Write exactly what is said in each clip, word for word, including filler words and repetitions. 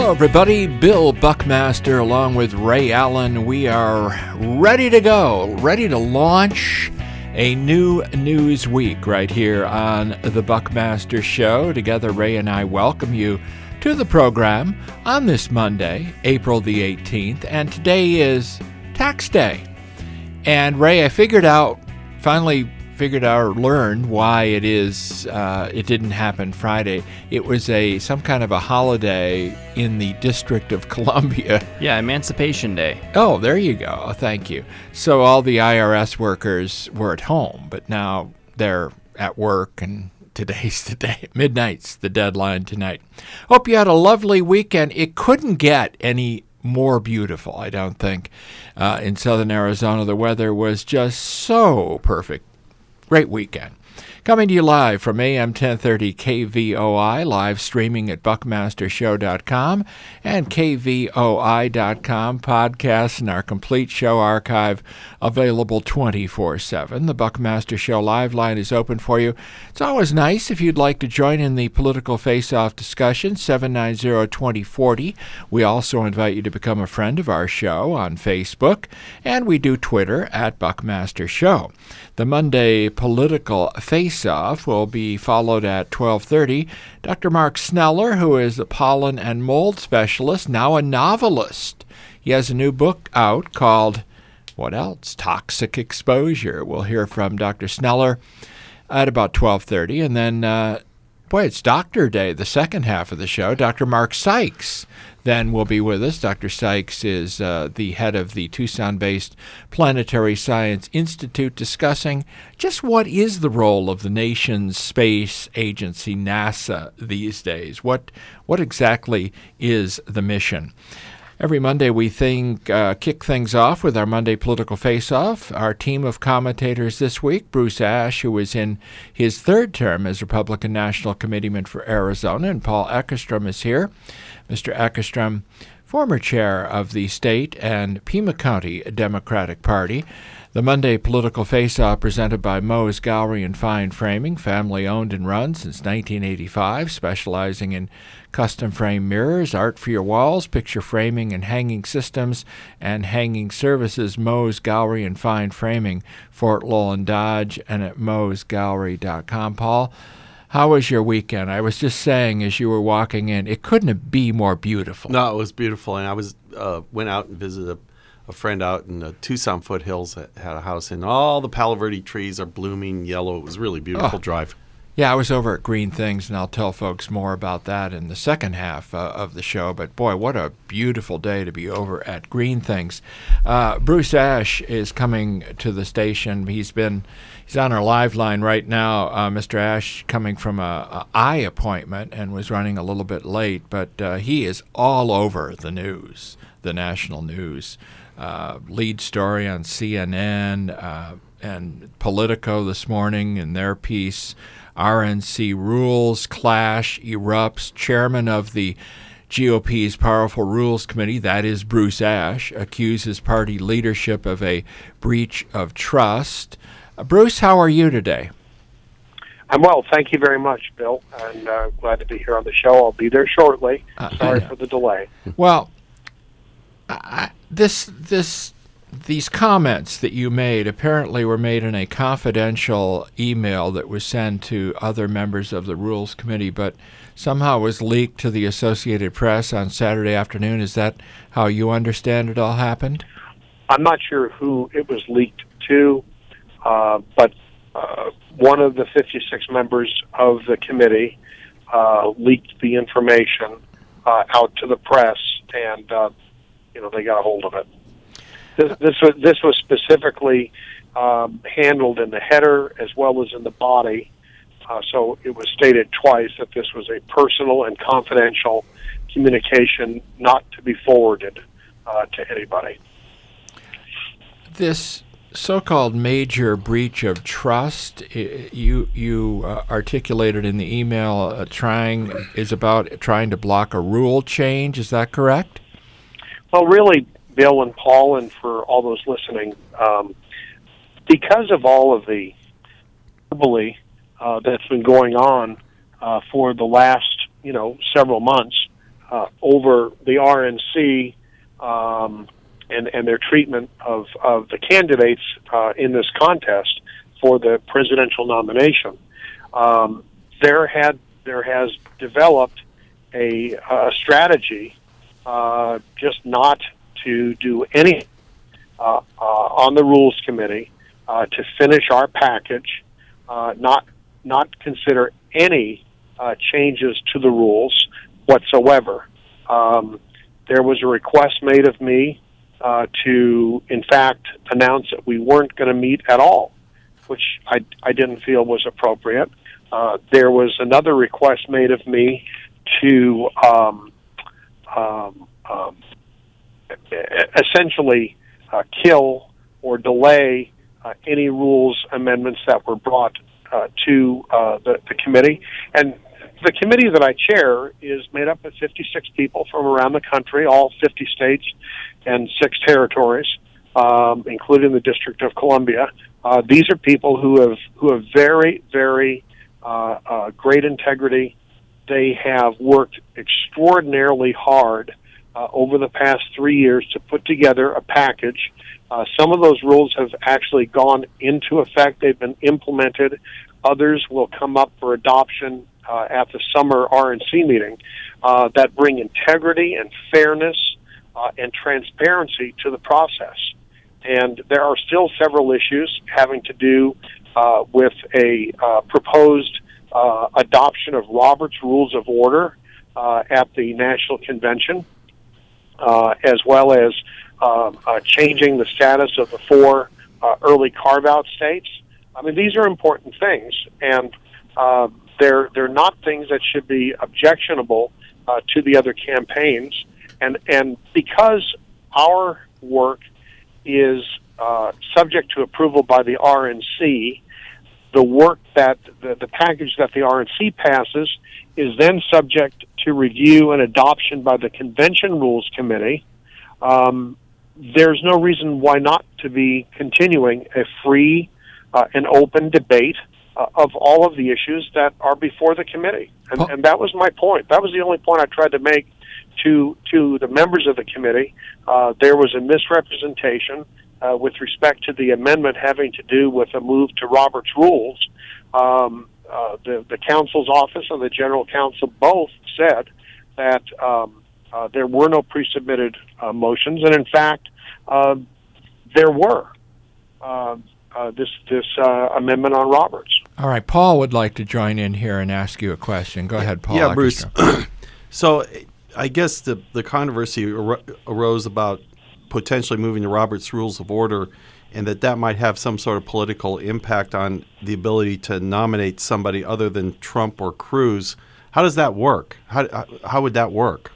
Hello, everybody. Bill Buckmaster along with Ray Allen. We are ready to go, ready to launch a new news week right here on the Buckmaster Show. Together, Ray and I welcome you to the program on this Monday, April the eighteenth, and today is Tax Day. And Ray, I figured out, finally figured out or learned why it is, uh, it didn't happen Friday. It was a some kind of a holiday in the District of Columbia. Yeah, Emancipation Day. Oh, there you go. Thank you. So all the I R S workers were at home, but now they're at work, and today's the day. Midnight's the deadline tonight. Hope you had a lovely weekend. It couldn't get any more beautiful, I don't think. Uh, in southern Arizona, the weather was just so perfect. Great weekend. Coming to you live from A M ten thirty K V O I, live streaming at buckmaster show dot com and K V O I dot com. Podcasts and our complete show archive available twenty-four seven. The Buckmaster Show live line is open for you. It's always nice if you'd like to join in the political face-off discussion, seven nine zero, two zero four zero. We also invite you to become a friend of our show on Facebook, and we do Twitter at Buckmaster Show. The Monday political face-off will be followed at twelve thirty. Doctor Mark Sneller, who is a pollen and mold specialist, now a novelist. He has a new book out called, what else? Toxic Exposure. We'll hear from Doctor Sneller at about twelve thirty. And then, uh, boy, it's Doctor Day, the second half of the show. Doctor Mark Sykes then will be with us. Doctor Sykes is uh, the head of the Tucson-based Planetary Science Institute, discussing just what is the role of the nation's space agency, NASA, these days. What what exactly is the mission? Every Monday we think, uh, kick things off with our Monday Political Face-Off. Our team of commentators this week, Bruce Ash, who is in his third term as Republican National Committeeman for Arizona, and Paul Eckerstrom is here. Mister Eckerstrom, former chair of the state and Pima County Democratic Party. The Monday Political Face-Off presented by Moe's Gallery and Fine Framing, family-owned and run since nineteen eighty-five, specializing in custom-frame mirrors, art for your walls, picture framing and hanging systems, and hanging services. Moe's Gallery and Fine Framing, Fort Lowell and Dodge, and at moes gallery dot com. Paul, how was your weekend? I was just saying as you were walking in, it couldn't be more beautiful. No, it was beautiful, and I was uh, went out and visited a A friend out in the Tucson foothills that had a house, and all the Palo Verde trees are blooming yellow. It was a really beautiful oh. drive. Yeah, I was over at Green Things, and I'll tell folks more about that in the second half uh, of the show. But, boy, what a beautiful day to be over at Green Things. Uh, Bruce Ash is coming to the station. He's been he's on our live line right now. Uh, Mister Ash coming from a, a eye appointment and was running a little bit late, but uh, he is all over the news, the national news. Uh, lead story on C N N uh, and Politico this morning in their piece. R N C rules clash erupts. Chairman of the G O P's Powerful Rules Committee, that is Bruce Ash, accuses party leadership of a breach of trust. Uh, Bruce, how are you today? I'm well. Thank you very much, Bill. I'm uh, glad to be here on the show. I'll be there shortly. Uh, Sorry for the delay. Well, I, this this these comments that you made apparently were made in a confidential email that was sent to other members of the Rules Committee, but somehow was leaked to the Associated Press on Saturday afternoon. Is that how you understand it all happened? I'm not sure who it was leaked to, uh, but uh, one of the fifty-six members of the committee uh, leaked the information uh, out to the press, and uh, you know, they got a hold of it. This, this was this was specifically um, handled in the header as well as in the body. Uh, so it was stated twice that this was a personal and confidential communication, not to be forwarded uh, to anybody. This so-called major breach of trust, you you uh, articulated in the email, uh, trying is about trying to block a rule change. Is that correct? Well, really, Bill and Paul, and for all those listening, um, because of all of the verbally uh, that's been going on uh, for the last, you know, several months uh, over the R N C um, and, and their treatment of, of the candidates uh, in this contest for the presidential nomination. Um, there had there has developed a, a strategy uh, just not to do any uh, uh, on the Rules Committee uh, to finish our package, uh, not not consider any uh, changes to the rules whatsoever. Um, there was a request made of me uh, to, in fact, announce that we weren't going to meet at all, which I, I didn't feel was appropriate. Uh, there was another request made of me to um, um, um, essentially uh, kill or delay uh, any rules amendments that were brought uh, to uh, the, the committee. And the committee that I chair is made up of fifty-six people from around the country, all fifty states and six territories, um, including the District of Columbia. Uh, these are people who have who have very, very uh, uh, great integrity. They have worked extraordinarily hard uh, over the past three years to put together a package. Uh, some of those rules have actually gone into effect. They've been implemented. Others will come up for adoption uh, at the summer R N C meeting uh, that bring integrity and fairness uh, and transparency to the process. And there are still several issues having to do uh, with a uh, proposed uh, adoption of Robert's Rules of Order uh, at the National Convention, uh, as well as uh, uh, changing the status of the four uh, early carve-out states. I mean, these are important things, and uh, they're they're not things that should be objectionable uh, to the other campaigns. And and because our work is uh, subject to approval by the R N C, the work that the, the package that the R N C passes is then subject to review and adoption by the Convention Rules Committee. Um, there's no reason why not to be continuing a free uh, and open debate uh, of all of the issues that are before the committee. And, and that was my point. That was the only point I tried to make to to the members of the committee. Uh, there was a misrepresentation uh, with respect to the amendment having to do with a move to Robert's Rules. Um, uh, the, the counsel's office and the general counsel both said that um, uh, there were no pre-submitted uh, motions, and in fact, uh, there were uh, uh, this this uh, amendment on Roberts. All right, Paul would like to join in here and ask you a question. Go ahead, Paul. Yeah, Bruce. So I guess the, the controversy ar- arose about potentially moving to Robert's Rules of Order, and that that might have some sort of political impact on the ability to nominate somebody other than Trump or Cruz. How does that work? How how would that work?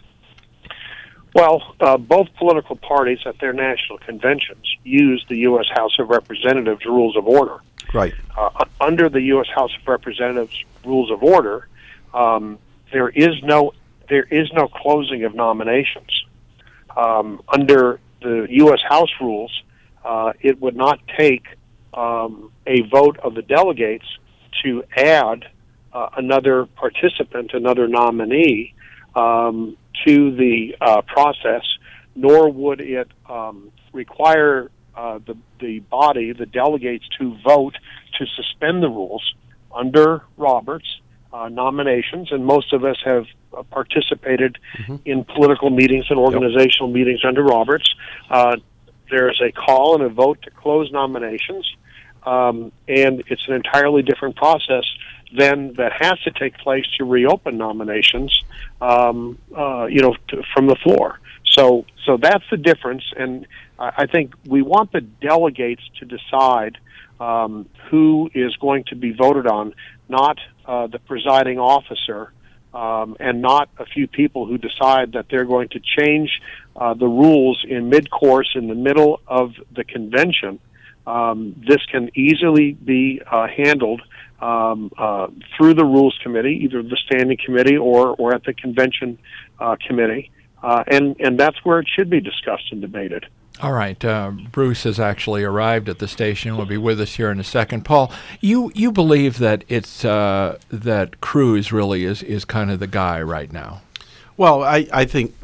Well, uh, both political parties at their national conventions use the U S House of Representatives Rules of Order. Right. Uh, under the U S House of Representatives Rules of Order, um, there is no there is no closing of nominations. Um, under the U S House rules, uh, it would not take um, a vote of the delegates to add uh, another participant, another nominee, um, to the uh, process, nor would it um, require uh, the, the body, the delegates, to vote to suspend the rules. Under Roberts, uh, nominations, and most of us have uh, participated mm-hmm. in political meetings and organizational yep. meetings under Roberts. Uh, there's a call and a vote to close nominations, um, and it's an entirely different process then that has to take place to reopen nominations, um, uh, you know, to, from the floor. So, so that's the difference, and I think we want the delegates to decide um, who is going to be voted on, not uh, the presiding officer, um, and not a few people who decide that they're going to change uh, the rules in mid-course in the middle of the convention. Um, this can easily be uh, handled Um, uh, through the Rules Committee, either the Standing Committee or, or at the Convention uh, Committee, uh, and, and that's where it should be discussed and debated. All right. Uh, Bruce has actually arrived at the station. Will be with us here in a second. Paul, you, you believe that it's uh, that Cruz really is, is kind of the guy right now? Well, I, I think,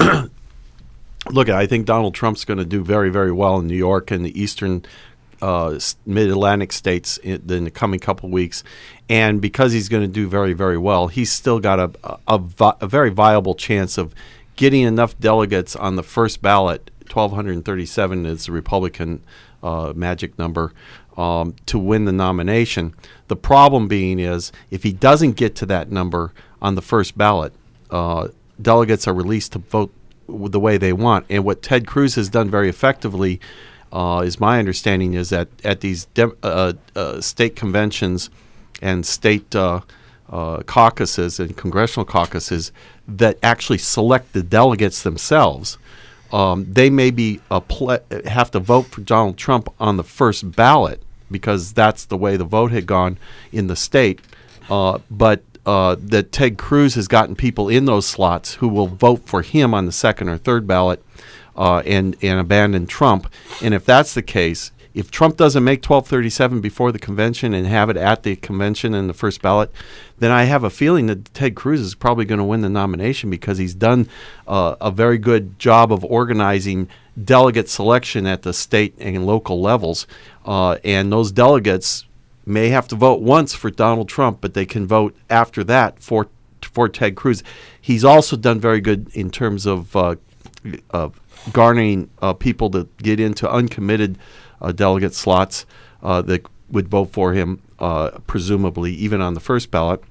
look, I think Donald Trump's going to do very, very well in New York and the eastern uh, mid-Atlantic states in, in the coming couple of weeks. And because he's going to do very, very well, he's still got a, a, a, a very viable chance of getting enough delegates on the first ballot. twelve thirty-seven is the Republican uh, magic number um, to win the nomination. The problem being is if he doesn't get to that number on the first ballot, uh, delegates are released to vote the way they want. And what Ted Cruz has done very effectively, uh, is my understanding, is that at these de- uh, uh, state conventions and state uh, uh, caucuses and congressional caucuses that actually select the delegates themselves, um, they may be a ple- have to vote for Donald Trump on the first ballot because that's the way the vote had gone in the state. Uh, but uh, that Ted Cruz has gotten people in those slots who will vote for him on the second or third ballot uh, and, and abandon Trump. And if that's the case, if Trump doesn't make twelve thirty-seven before the convention and have it at the convention in the first ballot, then I have a feeling that Ted Cruz is probably going to win the nomination because he's done uh, a very good job of organizing delegate selection at the state and local levels. Uh, and those delegates may have to vote once for Donald Trump, but they can vote after that for for Ted Cruz. He's also done very good in terms of uh, uh, garnering uh, people to get into uncommitted Uh, delegate slots uh, that would vote for him, uh, presumably even on the first ballot.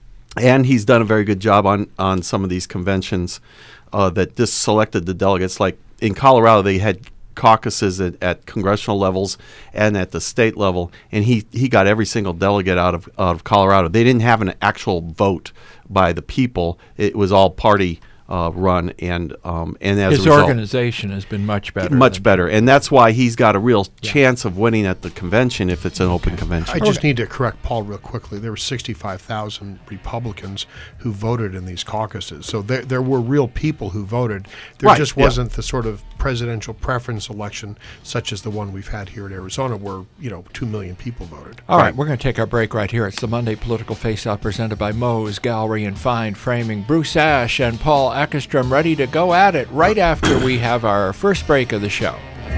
And he's done a very good job on, on some of these conventions uh, that just selected the delegates. Like in Colorado, they had caucuses at, at congressional levels and at the state level, and he, he got every single delegate out of out of Colorado. They didn't have an actual vote by the people. It was all party Uh, run, and um, and as his a result, organization has been much better. Much better, and that's why he's got a real yeah. chance of winning at the convention if it's an open convention. I just okay. need to correct Paul real quickly. There were sixty-five thousand Republicans who voted in these caucuses, so there there were real people who voted. There right, just wasn't yeah. the sort of presidential preference election such as the one we've had here in Arizona, where you know two million people voted. All right, right we're going to take our break right here. It's the Monday Political Face-Off presented by Moe's Gallery and Fine Framing. Bruce Ash and Paul Eckerstrom ready to go at it right after we have our first break of the show.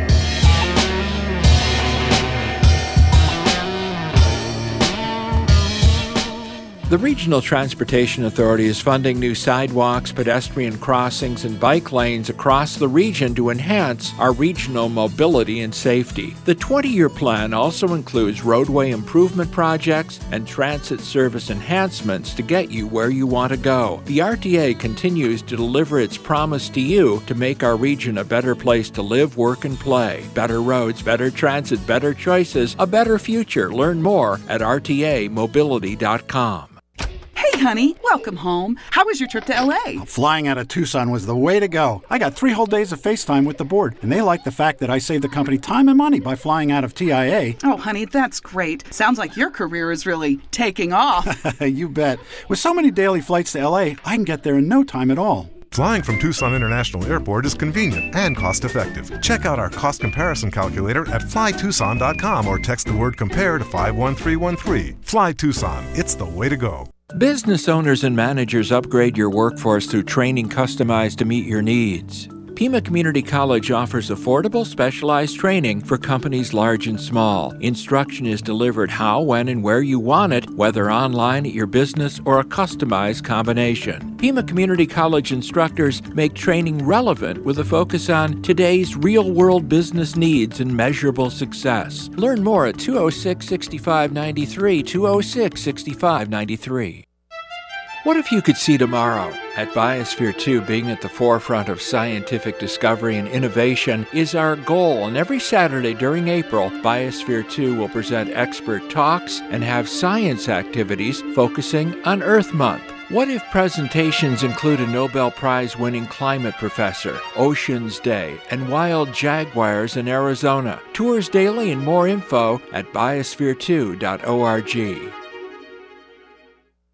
The Regional Transportation Authority is funding new sidewalks, pedestrian crossings, and bike lanes across the region to enhance our regional mobility and safety. The twenty-year plan also includes roadway improvement projects and transit service enhancements to get you where you want to go. The R T A continues to deliver its promise to you to make our region a better place to live, work, and play. Better roads, better transit, better choices, a better future. Learn more at R T A mobility dot com. Hey, honey, welcome home. How was your trip to L A? Flying out of Tucson was the way to go. I got three whole days of FaceTime with the board, and they like the fact that I saved the company time and money by flying out of T I A. Oh, honey, that's great. Sounds like your career is really taking off. You bet. With so many daily flights to L A, I can get there in no time at all. Flying from Tucson International Airport is convenient and cost-effective. Check out our cost comparison calculator at fly tucson dot com or text the word COMPARE to five one three one three. Fly Tucson. It's the way to go. Business owners and managers upgrade your workforce through training customized to meet your needs. Pima Community College offers affordable, specialized training for companies large and small. Instruction is delivered how, when, and where you want it, whether online at your business or a customized combination. Pima Community College instructors make training relevant with a focus on today's real-world business needs and measurable success. Learn more at two oh six, six five nine three, two oh six, six five nine three. What if you could see tomorrow? At Biosphere two, being at the forefront of scientific discovery and innovation is our goal, and every Saturday during April, Biosphere two will present expert talks and have science activities focusing on Earth Month. What if presentations include a Nobel Prize-winning climate professor, Oceans Day, and wild jaguars in Arizona? Tours daily and more info at biosphere two dot org.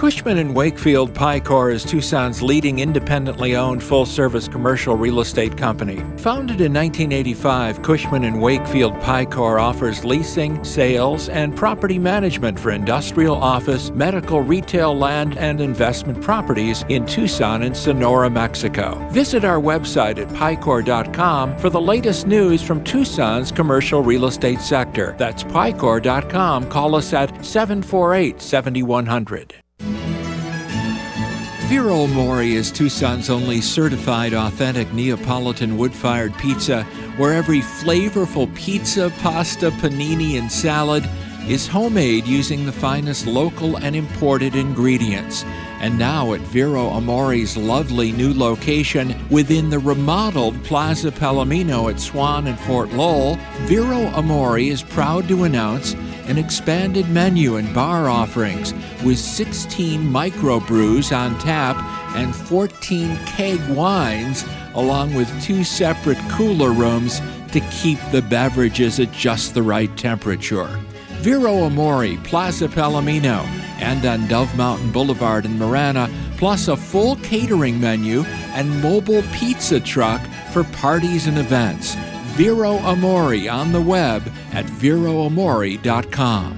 Cushman and Wakefield Picor is Tucson's leading independently owned full-service commercial real estate company. Founded in nineteen eighty-five, Cushman and Wakefield Picor offers leasing, sales, and property management for industrial, office, medical, retail, land, and investment properties in Tucson and Sonora, Mexico. Visit our website at picor dot com for the latest news from Tucson's commercial real estate sector. That's picor dot com. Call us at seven four eight, seven one zero zero. Vero Amore is Tucson's only certified authentic Neapolitan wood-fired pizza, where every flavorful pizza, pasta, panini, and salad is homemade using the finest local and imported ingredients. And now at Vero Amore's lovely new location within the remodeled Plaza Palomino at Swan and Fort Lowell, Vero Amore is proud to announce an expanded menu and bar offerings with sixteen microbrews on tap and fourteen keg wines, along with two separate cooler rooms to keep the beverages at just the right temperature. Vero Amore, Plaza Palomino, and on Dove Mountain Boulevard in Marana, plus a full catering menu and mobile pizza truck for parties and events. Vero Amore on the web at vero amore dot com.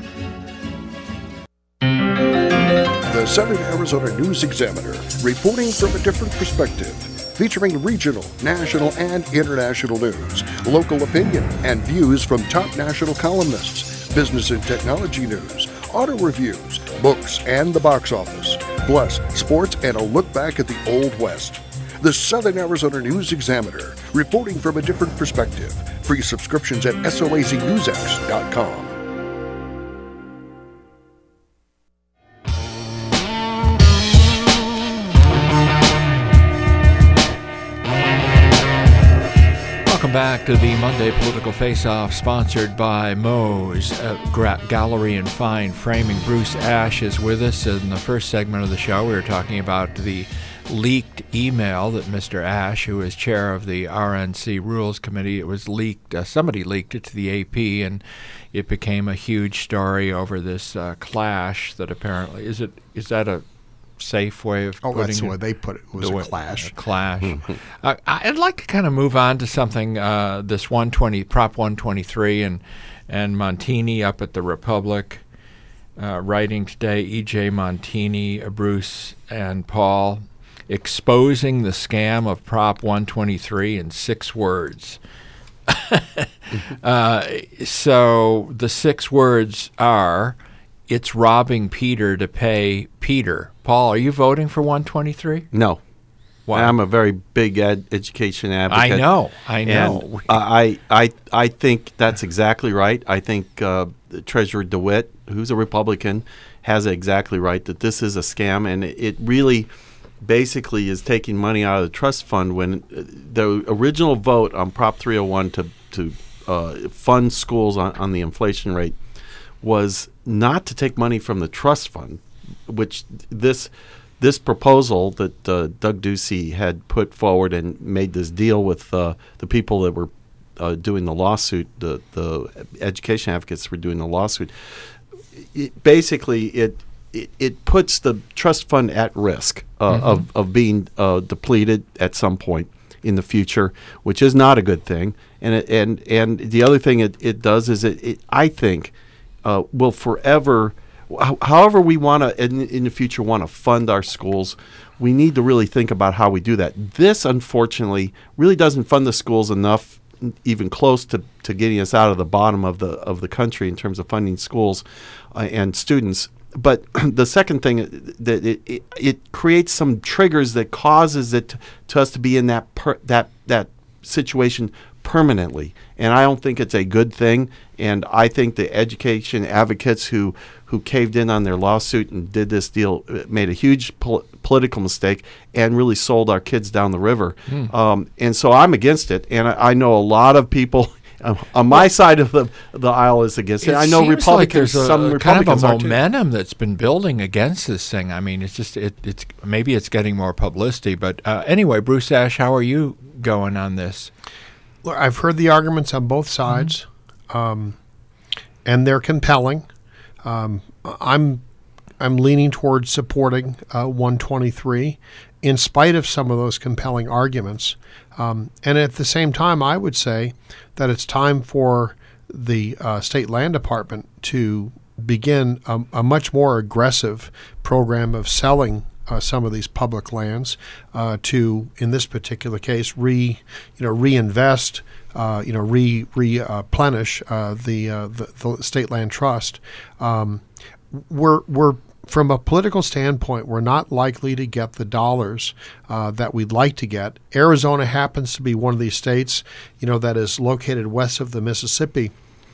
The Southern Arizona News Examiner, reporting from a different perspective, featuring regional, national, and international news, local opinion, and views from top national columnists, business and technology news, auto reviews, books, and the box office, plus sports and a look back at the Old West. The Southern Arizona News Examiner, reporting from a different perspective. Free subscriptions at S O A Z news x dot com. Welcome back to the Monday Political Face-Off, sponsored by Moe's uh, Gra- Gallery and Fine Framing. Bruce Ash is with us. In the first segment of the show, we were talking about the leaked email that Mister Ash, who is chair of the R N C Rules Committee, it was leaked. Uh, somebody leaked it to the A P, and it became a huge story over this uh, clash that apparently is it is that a safe way of oh, putting that's it? the way they put it. It was a way, clash. A clash. uh, I'd like to kind of move on to something. Uh, this one twenty Prop one twenty-three and and Montini up at the Republic, uh, writing today. E J Montini, uh, Bruce, and Paul, exposing the scam of Prop one twenty-three in six words. uh, so the six words are, it's robbing Peter to pay Peter. Paul, are you voting for one twenty-three? No. Why? I'm a very big ed- education advocate. I know. I know. And I, I, I think that's exactly right. I think uh, Treasurer DeWitt, who's a Republican, has it exactly right that this is a scam, and it, it really basically is taking money out of the trust fund when the original vote on Prop three oh one to, to uh, fund schools on, on the inflation rate was not to take money from the trust fund, which this this proposal that uh, Doug Ducey had put forward and made this deal with uh, the people that were uh, doing the lawsuit, the, the education advocates were doing the lawsuit. It, basically, it, it it puts the trust fund at risk uh, mm-hmm. of, of being uh, depleted at some point in the future, which is not a good thing. And it, and and the other thing it, it does is it, it I think uh, will forever, however we want to in, in the future want to fund our schools, we need to really think about how we do that. This, unfortunately, really doesn't fund the schools enough, even close to, to getting us out of the bottom of the of the country in terms of funding schools uh, and students. But the second thing, that it, it, it creates some triggers that causes it to, to us to be in that per, that that situation permanently, and I don't think it's a good thing. And I think the education advocates who who caved in on their lawsuit and did this deal made a huge pol- political mistake and really sold our kids down the river. Mm. Um, and so I'm against it, and I, I know a lot of people uh, on my well, side of the the aisle is against it. it I know Republicans. Like there's a, some a Republicans kind of a are momentum that's been building against this thing. I mean, it's just it, it's maybe it's getting more publicity, but uh, anyway, Bruce Ash, how are you going on this? Look, I've heard the arguments on both sides, mm-hmm. um, and they're compelling. Um, I'm I'm leaning towards supporting uh, one twenty-three in spite of some of those compelling arguments. Um, and at the same time, I would say that it's time for the uh, State Land Department to begin a, a much more aggressive program of selling uh, some of these public lands uh, to, in this particular case, re you know reinvest, uh, you know re replenish uh, the, uh, the the State Land Trust. Um, we're we're From a political standpoint, we're not likely to get the dollars uh, that we'd like to get. Arizona happens to be one of these states, you know, that is located west of the Mississippi,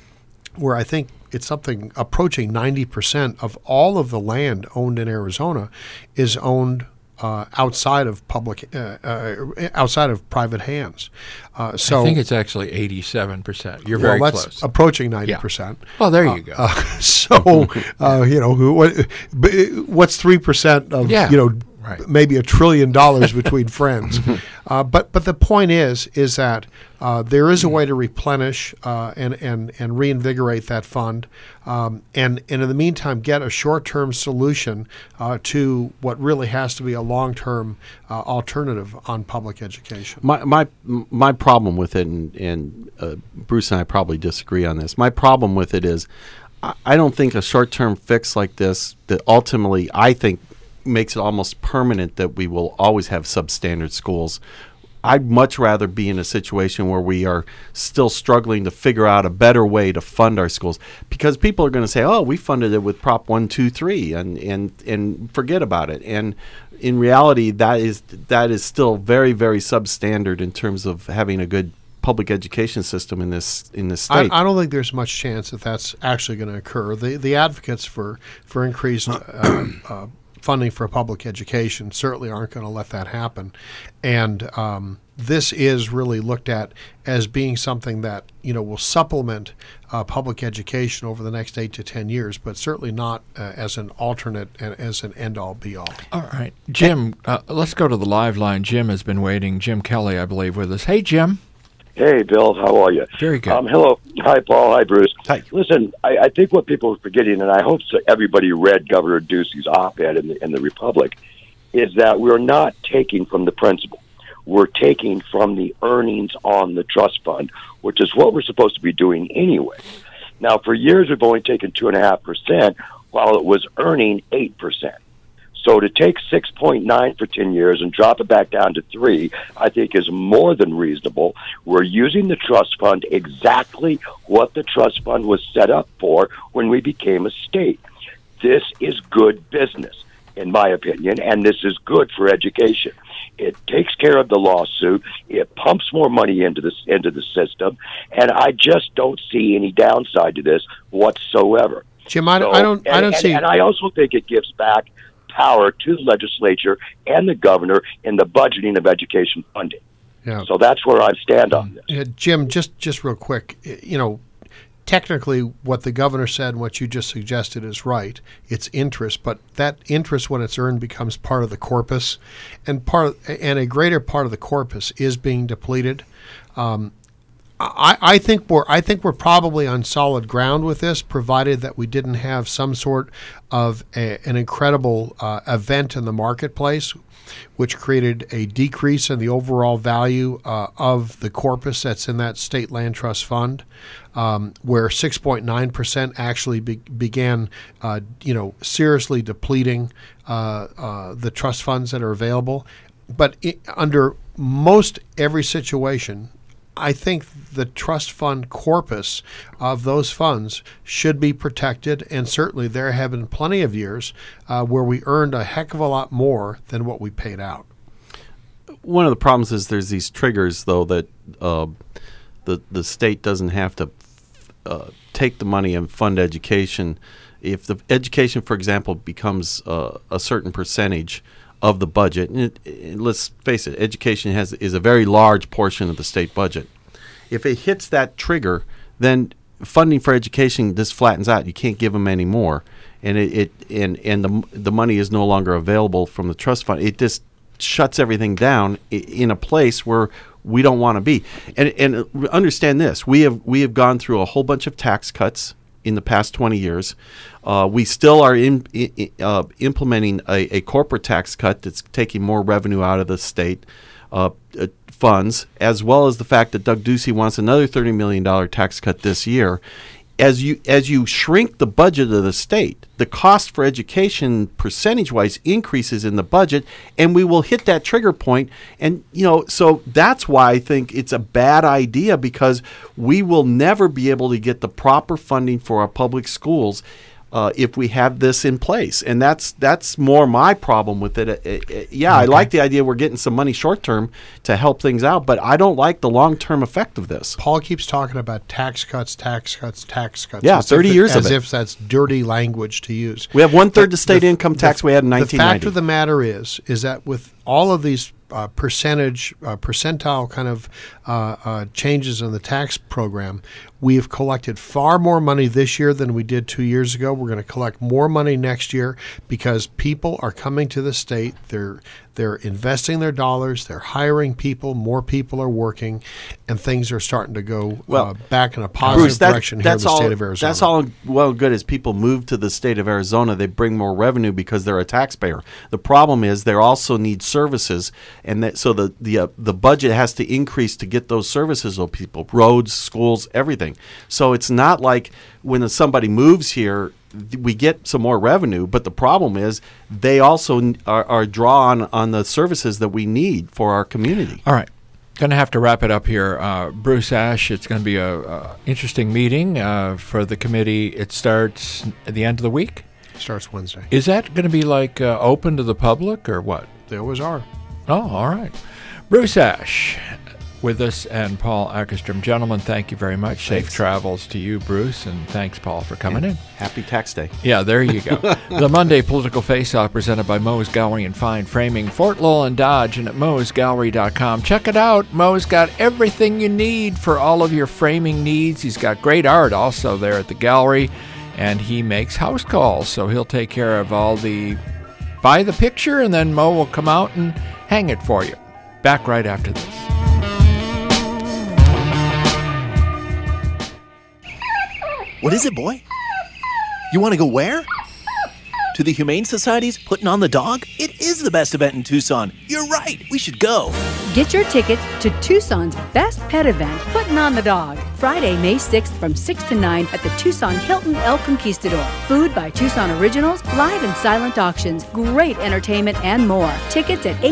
where I think it's something approaching ninety percent of all of the land owned in Arizona is owned uh, outside of public, uh, uh, outside of private hands. Uh, so I think it's actually eighty-seven percent. You're very well, that's close. Approaching ninety percent. Yeah. Well, there you go. Uh, uh, so, uh, you know, who, what, what's three percent of, yeah. you know, right. maybe a trillion dollars between friends. Uh, but but the point is is that uh, there is a way to replenish uh, and, and, and reinvigorate that fund, um, and, and in the meantime get a short-term solution uh, to what really has to be a long-term uh, alternative on public education. My my my problem with it, and, and uh, Bruce and I probably disagree on this. My problem with it is I, I don't think a short-term fix like this that ultimately I think makes it almost permanent that we will always have substandard schools. I'd much rather be in a situation where we are still struggling to figure out a better way to fund our schools, because people are going to say, oh, we funded it with Prop one two three and, and, and forget about it. And in reality, that is that is still very, very substandard in terms of having a good public education system in this in this state. I, I don't think there's much chance that that's actually going to occur. The the advocates for for increased uh, uh, funding for public education certainly aren't going to let that happen, and um, this is really looked at as being something that you know will supplement uh, public education over the next eight to ten years, but certainly not uh, as an alternate and as an end-all be-all. All right, Jim, uh, let's go to the live line. Jim has been waiting. Jim Kelly, I believe, with us. Hey, Jim. Hey, Bill. How are you? Very good. Um, hello. Hi, Paul. Hi, Bruce. Hi. Listen, I, I think what people are forgetting, and I hope so everybody read Governor Ducey's op-ed in the, in the Republic, is that we're not taking from the principal. We're taking from the earnings on the trust fund, which is what we're supposed to be doing anyway. Now, for years, we've only taken two point five percent while it was earning eight percent. So to take six point nine for ten years and drop it back down to three, I think is more than reasonable. We're using the trust fund exactly what the trust fund was set up for when we became a state. This is good business, in my opinion, and this is good for education. It takes care of the lawsuit. It pumps more money into this into the system, and I just don't see any downside to this whatsoever. Jim, I, So- I don't I and- don't and- see. And I also think it gives back power to the legislature and the governor in the budgeting of education funding. Yeah. So that's where I stand on this. Uh, Jim, just just real quick, y- you know, technically what the governor said and what you just suggested is right. It's interest, but that interest, when it's earned, becomes part of the corpus, and part and a greater part of the corpus is being depleted. Um, I, I think we're I think we're probably on solid ground with this, provided that we didn't have some sort of a, an incredible uh, event in the marketplace, which created a decrease in the overall value uh, of the corpus that's in that state land trust fund, um, where six point nine percent actually be- began, uh, you know, seriously depleting uh, uh, the trust funds that are available. But it, under most every situation, I think the trust fund corpus of those funds should be protected, and certainly there have been plenty of years uh, where we earned a heck of a lot more than what we paid out. One of the problems is there's these triggers, though, that uh, the the state doesn't have to uh, take the money and fund education. If the education, for example, becomes uh, a certain percentage of the budget, and it, it, let's face it, education has is a very large portion of the state budget. If it hits that trigger, then funding for education just flattens out. You can't give them any more, and it, it and and the the money is no longer available from the trust fund. It just shuts everything down in a place where we don't want to be. And and understand this: we have we have gone through a whole bunch of tax cuts in the past twenty years. Uh, we still are in, in, uh, implementing a, a corporate tax cut that's taking more revenue out of the state uh, uh, funds, as well as the fact that Doug Ducey wants another thirty million dollars tax cut this year. As you as you shrink the budget of the state, the cost for education percentage-wise increases in the budget, and we will hit that trigger point. And you know, so that's why I think it's a bad idea, because we will never be able to get the proper funding for our public schools Uh, if we have this in place. And that's that's more my problem with it. Uh, uh, yeah, okay. I like the idea we're getting some money short term to help things out, but I don't like the long-term effect of this. Paul keeps talking about tax cuts, tax cuts, tax cuts. Yeah, thirty it, years as of it. As if that's dirty language to use. We have one-third the state the, income tax the, we had in nineteen ninety. The fact of the matter is, is that with all of these uh, percentage, uh, percentile kind of uh, uh, changes in the tax program, we have collected far more money this year than we did two years ago. We're going to collect more money next year because people are coming to the state. They're they're investing their dollars. They're hiring people. More people are working, and things are starting to go well, uh, back in a positive Bruce, that, direction here in the all, state of Arizona. That's all well and good. As people move to the state of Arizona, they bring more revenue because they're a taxpayer. The problem is they also need services, and that, so the the uh, the budget has to increase to get those services to people: roads, schools, everything. So it's not like when somebody moves here, we get some more revenue, but the problem is they also are, are drawn on the services that we need for our community. All right. Going to have to wrap it up here. Uh, Bruce Ash, it's going to be a, a interesting meeting uh, for the committee. It starts at the end of the week? It starts Wednesday. Is that going to be like uh, open to the public or what? They always are. Oh, all right. Bruce Ash with us, and Paul Ackerstrom. Gentlemen, thank you very much. Safe Thanks. travels to you, Bruce, and thanks, Paul, for coming yeah. in. Happy Tax Day. Yeah, there you go. The Monday Political Face-Off presented by Moe's Gallery and Fine Framing, Fort Lowell and Dodge, and at moes gallery dot com. Check it out. Moe's got everything you need for all of your framing needs. He's got great art also there at the gallery, and he makes house calls, so he'll take care of all the... Buy the picture, and then Moe will come out and hang it for you. Back right after this. What is it, boy? You want to go where? To the Humane Society's Putting on the Dog? It is the best event in Tucson. You're right. We should go. Get your tickets to Tucson's best pet event, Putting on the Dog, Friday, May sixth from six to nine at the Tucson Hilton El Conquistador. Food by Tucson Originals, live and silent auctions, great entertainment, and more. Tickets at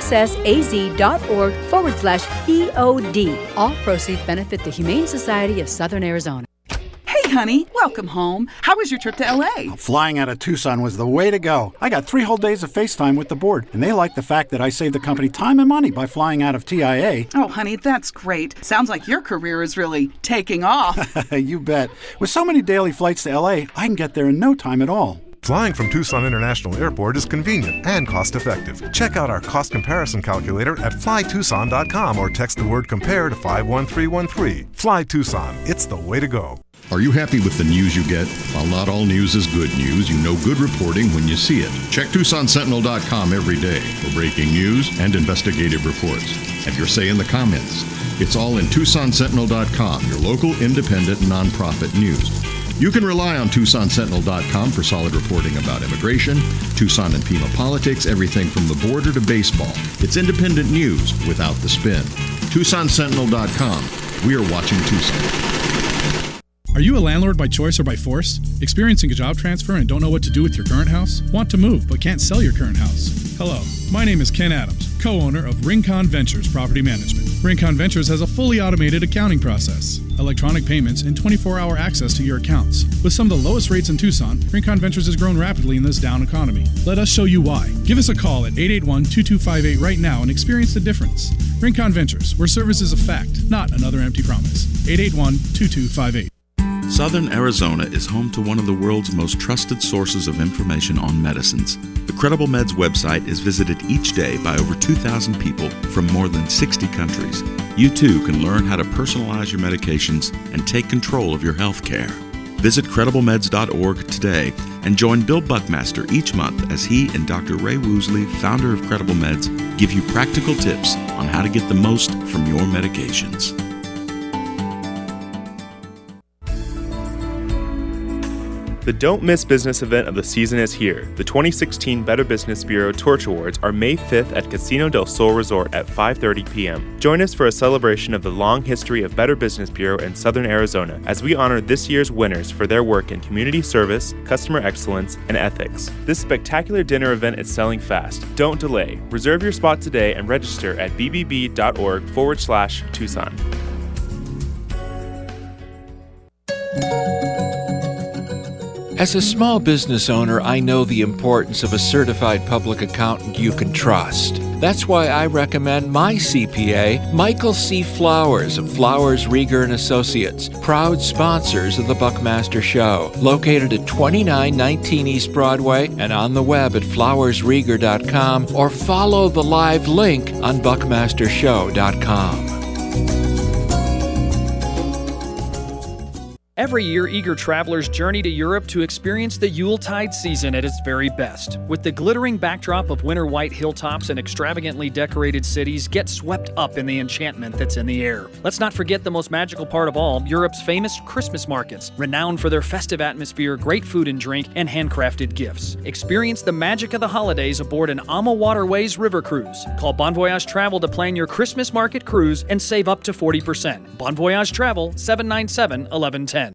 hssaz.org forward slash POD. All proceeds benefit the Humane Society of Southern Arizona. Hey, honey, welcome home. How was your trip to L A? Flying out of Tucson was the way to go. I got three whole days of FaceTime with the board, and they like the fact that I saved the company time and money by flying out of T I A. Oh, honey, that's great. Sounds like your career is really taking off. You bet. With so many daily flights to L A, I can get there in no time at all. Flying from Tucson International Airport is convenient and cost-effective. Check out our cost comparison calculator at fly tucson dot com or text the word COMPARE to five one three one three. Fly Tucson. It's the way to go. Are you happy with the news you get? While not all news is good news, you know good reporting when you see it. Check tucson sentinel dot com every day for breaking news and investigative reports. Have your say in the comments. It's all in tucson sentinel dot com, your local independent nonprofit news. You can rely on tucson sentinel dot com for solid reporting about immigration, Tucson and Pima politics, everything from the border to baseball. It's independent news without the spin. tucson sentinel dot com. We are watching Tucson. Are you a landlord by choice or by force? Experiencing a job transfer and don't know what to do with your current house? Want to move but can't sell your current house? Hello, my name is Ken Adams, co-owner of Rincon Ventures Property Management. Rincon Ventures has a fully automated accounting process, electronic payments, and twenty-four hour access to your accounts. With some of the lowest rates in Tucson, Rincon Ventures has grown rapidly in this down economy. Let us show you why. Give us a call at eight eight one, two two five eight right now and experience the difference. Rincon Ventures, where service is a fact, not another empty promise. eight eight one, two two five eight. Southern Arizona is home to one of the world's most trusted sources of information on medicines. The Credible Meds website is visited each day by over two thousand people from more than sixty countries. You too can learn how to personalize your medications and take control of your health care. Visit credible meds dot org today and join Bill Buckmaster each month as he and Doctor Ray Woosley, founder of Credible Meds, give you practical tips on how to get the most from your medications. The Don't Miss Business event of the season is here. The twenty sixteen Better Business Bureau Torch Awards are May fifth at Casino del Sol Resort at five thirty p.m. Join us for a celebration of the long history of Better Business Bureau in Southern Arizona as we honor this year's winners for their work in community service, customer excellence, and ethics. This spectacular dinner event is selling fast. Don't delay. Reserve your spot today and register at bbb.org forward slash Tucson. As a small business owner, I know the importance of a certified public accountant you can trust. That's why I recommend my C P A, Michael C. Flowers of Flowers, Rieger and Associates, proud sponsors of the Buckmaster Show, located at twenty-nine nineteen East Broadway and on the web at flowers rieger dot com, or follow the live link on buckmaster show dot com. Every year, eager travelers journey to Europe to experience the Yuletide season at its very best. With the glittering backdrop of winter white hilltops and extravagantly decorated cities, get swept up in the enchantment that's in the air. Let's not forget the most magical part of all, Europe's famous Christmas markets, renowned for their festive atmosphere, great food and drink, and handcrafted gifts. Experience the magic of the holidays aboard an Ama Waterways river cruise. Call Bon Voyage Travel to plan your Christmas market cruise and save up to forty percent. Bon Voyage Travel, seven nine seven, one one one zero.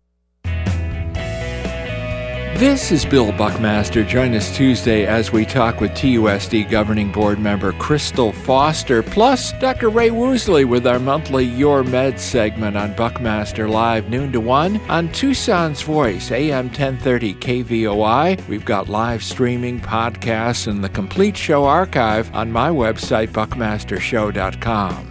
This is Bill Buckmaster. Join us Tuesday as we talk with T U S D Governing Board member Crystal Foster, plus Doctor Ray Woosley with our monthly Your Med segment on Buckmaster Live, noon to one, on Tucson's Voice, A M ten thirty K V O I. We've got live streaming, podcasts, and the complete show archive on my website, buckmaster show dot com.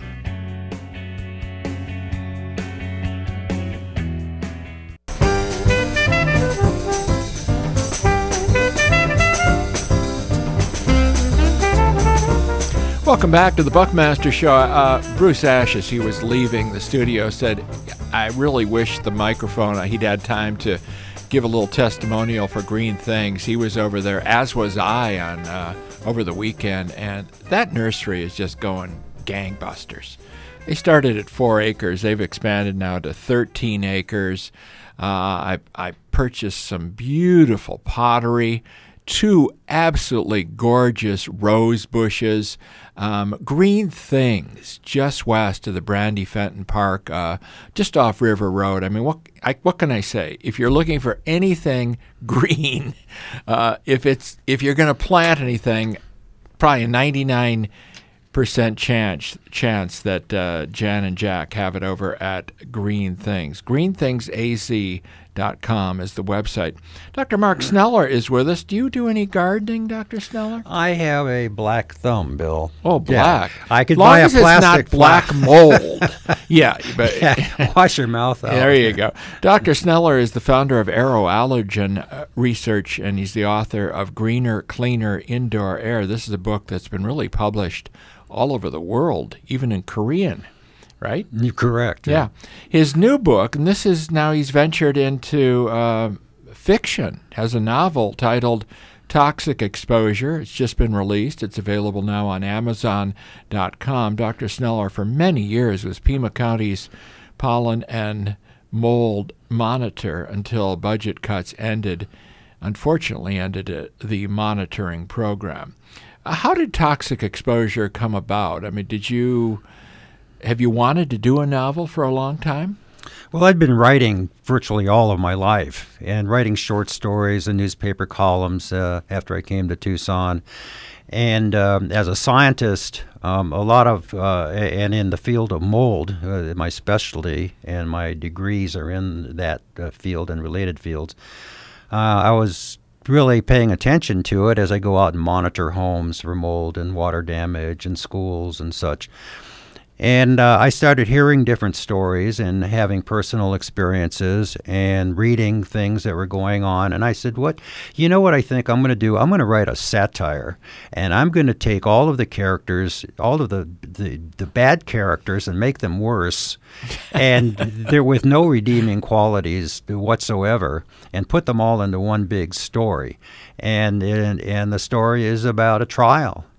Welcome back to the Buckmaster Show. Uh, Bruce Ash, as he was leaving the studio, said, I really wish the microphone, uh, he'd had time to give a little testimonial for Green Things. He was over there, as was I, on uh, over the weekend, and that nursery is just going gangbusters. They started at four acres. They've expanded now to thirteen acres. Uh, I, I purchased some beautiful pottery, two absolutely gorgeous rose bushes, um, Green Things just west of the Brandy Fenton Park, uh, just off River Road. I mean, what I, what can I say? If you're looking for anything green, uh, if it's if you're going to plant anything, probably a ninety-nine percent chance chance that uh, Jan and Jack have it over at Green Things. green things a z dot com is the website. Doctor Mark Sneller is with us. Do you do any gardening, Doctor Sneller? I have a black thumb, Bill. Oh, black. Yeah. I could Long buy a as plastic it's not black mold. yeah, but yeah, wash your mouth out. There you go. Doctor Sneller is the founder of Aero Allergen uh, Research, and he's the author of Greener, Cleaner Indoor Air. This is a book that's been really published all over the world, even in Korean. Right? You're correct. Yeah. yeah. His new book, and this is now he's ventured into uh, fiction, has a novel titled Toxic Exposure. It's just been released. It's available now on amazon dot com. Doctor Sneller, for many years, was Pima County's pollen and mold monitor until budget cuts ended, unfortunately ended uh, the monitoring program. Uh, how did toxic exposure come about? I mean, did you... Have you wanted to do a novel for a long time? Well, I'd been writing virtually all of my life and writing short stories and newspaper columns uh, after I came to Tucson. And um, as a scientist, um, a lot of, uh, and in the field of mold, uh, my specialty and my degrees are in that uh, field and related fields, uh, I was really paying attention to it as I go out and monitor homes for mold and water damage and schools and such. And uh, I started hearing different stories and having personal experiences and reading things that were going on. And I said, what, you know what I think I'm going to do? I'm going to write a satire. And I'm going to take all of the characters, all of the, the, the bad characters and make them worse. And they're with no redeeming qualities whatsoever, and put them all into one big story. And, and, and the story is about a trial.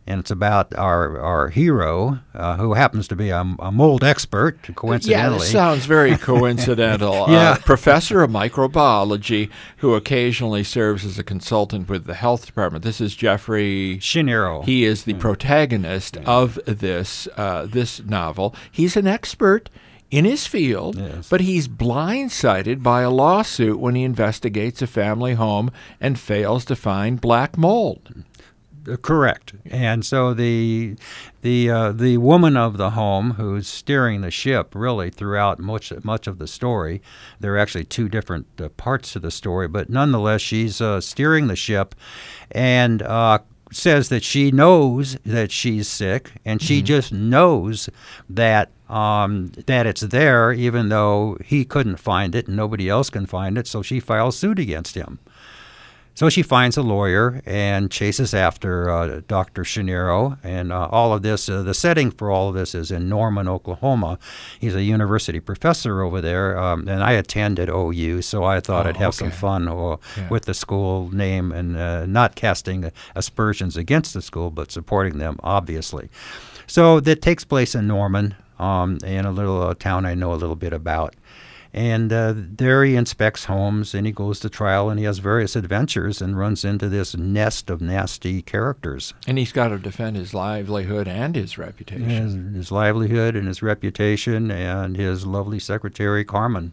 and it's about our our hero, uh, who happens to be a, a mold expert, coincidentally. Yeah, this sounds very coincidental. Yeah. Uh, professor of microbiology who occasionally serves as a consultant with the health department. This is Jeffrey Chiniero. He is the protagonist of this uh, this novel. He's an expert in his field, Yes. but he's blindsided by a lawsuit when he investigates a family home and fails to find black mold. Correct. And so the the uh, the woman of the home who's steering the ship really throughout much much of the story. There are actually two different uh, parts to the story, but nonetheless, she's uh, steering the ship, and uh, says that she knows that she's sick, and she Mm-hmm. just knows that um, that it's there, even though he couldn't find it and nobody else can find it. So she files suit against him. So she finds a lawyer and chases after uh, Doctor Chiniero, and uh, all of this, uh, the setting for all of this is in Norman, Oklahoma. He's a university professor over there, um, and I attended O U, so I thought Oh, I'd have some okay. fun uh, Yeah. with the school name and uh, not casting aspersions against the school, but supporting them, obviously. So that takes place in Norman, um, in a little uh, town I know a little bit about. And uh, there he inspects homes, and he goes to trial, and he has various adventures and runs into this nest of nasty characters. And he's got to defend his livelihood and his reputation. His, his livelihood and his reputation and his lovely secretary, Carmen.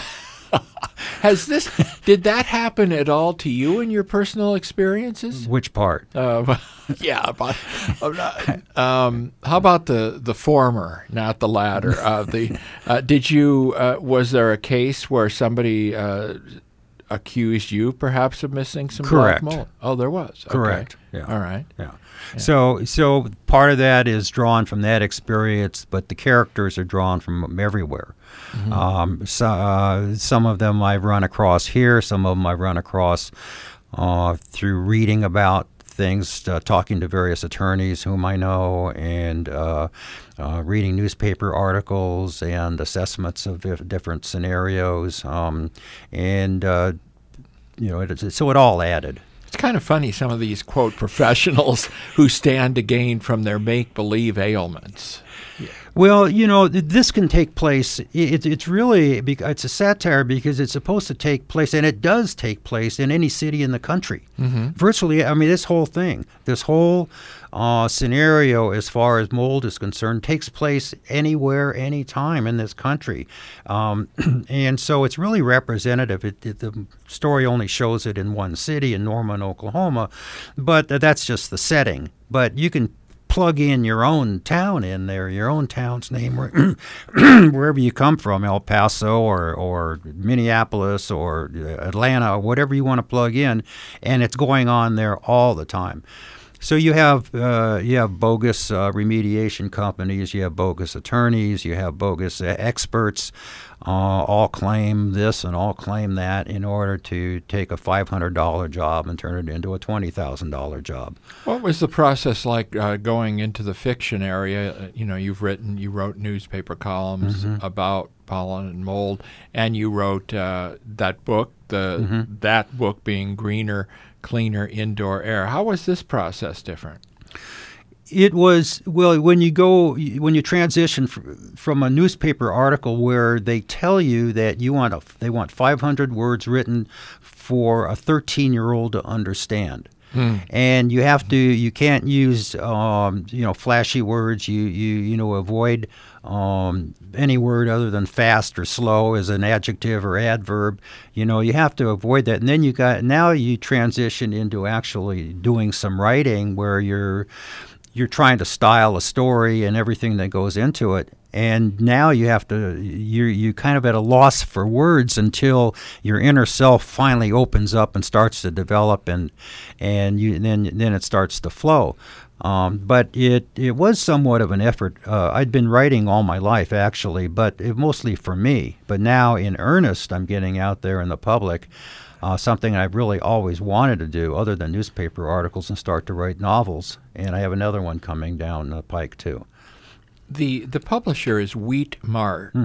Has this, did that happen at all to you in your personal experiences? Which part? Uh, yeah, but, um, how about the, the former, not the latter? Uh, the uh, did you uh, was there a case where somebody uh, accused you perhaps of missing some Correct. black mold? Oh, there was. Okay. Correct. Yeah. All right. Yeah. So, so part of that is drawn from that experience, but the characters are drawn from everywhere. Mhm. Um, so, uh, some of them I've run across here. Some of them I've run across uh, through reading about things, uh, talking to various attorneys whom I know, and uh, uh, reading newspaper articles and assessments of dif- different scenarios, um, and uh, you know, it, so it all added. It's kind of funny, some of these, quote, professionals who stand to gain from their make-believe ailments. Well, you know, th- this can take place. It, it's really, bec- it's a satire because it's supposed to take place, and it does take place in any city in the country. Mm-hmm. Virtually, I mean, this whole thing, this whole uh, scenario as far as mold is concerned takes place anywhere, anytime in this country. Um, and so it's really representative. It, it, the story only shows it in one city, in Norman, Oklahoma, but th- that's just the setting. But you can plug in your own town in there, your own town's name, where, wherever you come from, El Paso or, or Minneapolis or Atlanta, or whatever you want to plug in, and it's going on there all the time. So you have uh, you have bogus uh, remediation companies, you have bogus attorneys, you have bogus uh, experts, uh, all claim this and all claim that in order to take a five hundred dollars job and turn it into a twenty thousand dollars job. What was the process like uh, going into the fiction area? Uh, you know, you've written, you wrote newspaper columns Mhm. about pollen and mold, and you wrote uh, that book, the Mhm. that book being Greener, Cleaner Indoor Air. How was this process different? It was, well, when you go, when you transition fr- from a newspaper article where they tell you that you want a, they want five hundred words written for a thirteen-year-old to understand. Hmm. And you have to, you can't use, um, you know, flashy words. You, you, you know, avoid um, any word other than fast or slow as an adjective or adverb. You know, you have to avoid that. And then you got, now you transition into actually doing some writing where you're, you're trying to style a story and everything that goes into it. And now you have to, you're you kind of at a loss for words until your inner self finally opens up and starts to develop, and and you then then it starts to flow. Um, but it it was somewhat of an effort. Uh, I'd been writing all my life actually, but it, mostly for me. But now in earnest, I'm getting out there in the public. Uh, something I've really always wanted to do, other than newspaper articles, and start to write novels. And I have another one coming down the pike too. The the publisher is Wheat Mart. Hmm.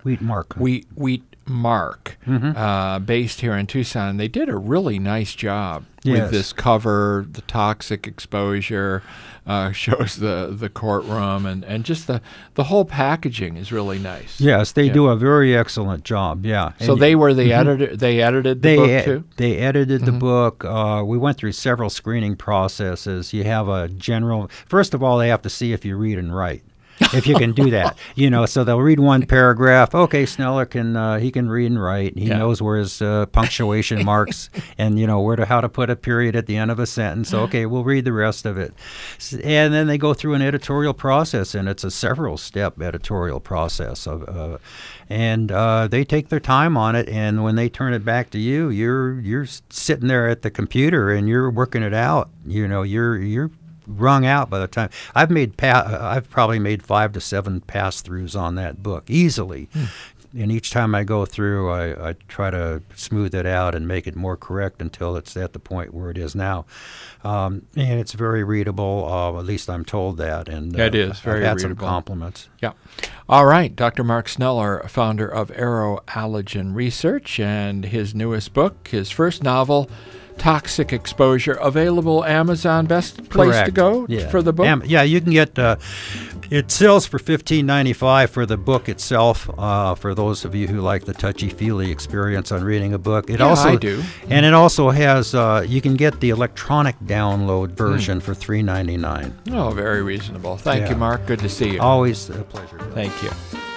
Wheat Mark. Wheat Wheat Mark, Mhm. uh, based here in Tucson. They did a really nice job Yes. with this cover, the toxic exposure, uh, shows the, the courtroom, and, and just the, the whole packaging is really nice. Yes, they Yeah. do a very excellent job. Yeah. So And- they were the Mhm. editor. They edited the they book e- too. They edited the Mhm. book. Uh, we went through several screening processes. You have a general. First of all, they have to see if you read and write. If you can do that, you know, so they'll read one paragraph. Okay, Sneller can uh, he can read and write. He Yeah. knows where his uh, punctuation marks and you know where to how to put a period at the end of a sentence. Okay, we'll read the rest of it, S- and then they go through an editorial process, and it's a several step editorial process of. Uh, and uh, they take their time on it, and when they turn it back to you, you're you're s- sitting there at the computer and you're working it out. You know, you're you're wrung out by the time I've made. Pa- I've probably made five to seven pass throughs on that book easily. And each time I go through, I, I try to smooth it out and make it more correct until it's at the point where it is now. Um, and it's very readable. Uh, at least I'm told that. And uh, It is very I've had readable. some compliments. Yeah. All right. Doctor Mark Sneller, founder of Aero Allergen Research, and his newest book, his first novel, Toxic Exposure, available Amazon. Best place to Correct. go Yeah. for the book? Am- yeah, you can get uh, it sells for fifteen ninety-five for the book itself. Uh, for those of you who like the touchy-feely experience on reading a book, it Yeah, also I do. and it also has uh, you can get the electronic download version for three ninety-nine. Oh, very reasonable. Thank Yeah. you, Mark. Good to see you. Always a pleasure. Thank you.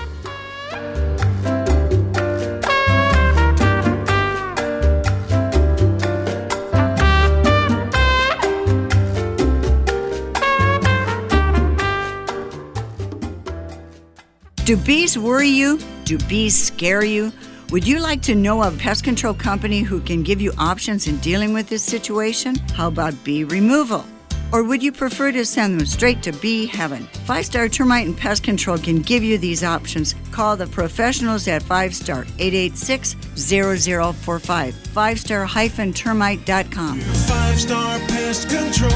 Do bees worry you? Do bees scare you? Would you like to know a pest control company who can give you options in dealing with this situation? How about bee removal? Or would you prefer to send them straight to bee heaven? Five Star Termite and Pest Control can give you these options. Call the professionals at Five Star, eight eight six, zero zero four five, five star termite dot com. Five Star Pest Control.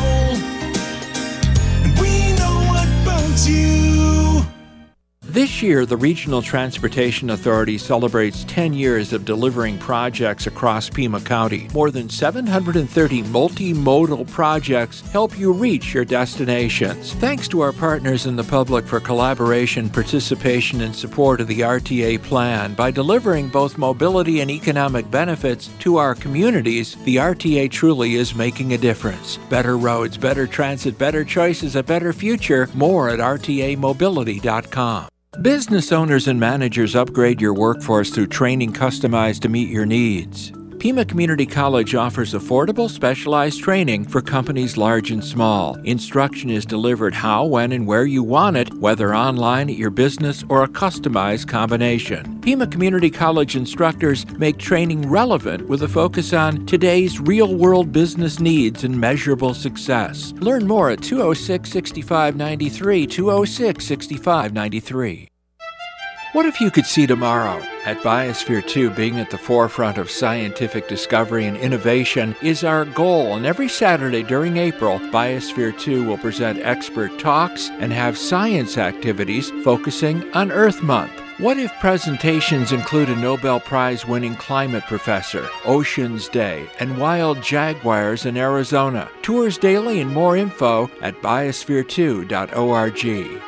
And we know what bugs you. This year, the Regional Transportation Authority celebrates ten years of delivering projects across Pima County. More than seven hundred thirty multimodal projects help you reach your destinations. Thanks to our partners in the public for collaboration, participation, and support of the R T A plan. By delivering both mobility and economic benefits to our communities, the R T A truly is making a difference. Better roads, better transit, better choices, a better future. More at R T A mobility dot com. Business owners and managers, upgrade your workforce through training customized to meet your needs. Pima Community College offers affordable, specialized training for companies large and small. Instruction is delivered how, when, and where you want it, whether online at your business or a customized combination. Pima Community College instructors make training relevant with a focus on today's real-world business needs and measurable success. Learn more at two oh six, six five nine three, two oh six, six five nine three. What if you could see tomorrow? At Biosphere two, being at the forefront of scientific discovery and innovation is our goal, and every Saturday during April, Biosphere two will present expert talks and have science activities focusing on Earth Month. What if presentations include a Nobel Prize-winning climate professor, Oceans Day, and wild jaguars in Arizona? Tours daily and more info at biosphere two dot org.